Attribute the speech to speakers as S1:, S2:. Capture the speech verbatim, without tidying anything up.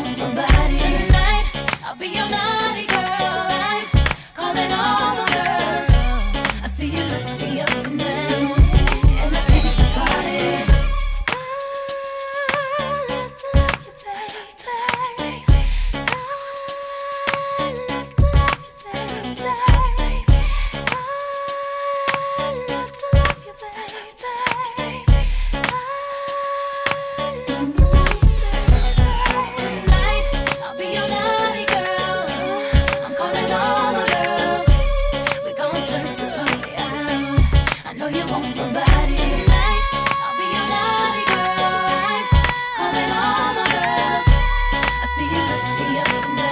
S1: want my body. Tonight, I'll be your naughty girl. I'm calling all the girls. I see you look me up and down, and I think the party. I love to love you, baby. I love to love you, baby. I love to love you, baby. See you look me up and down.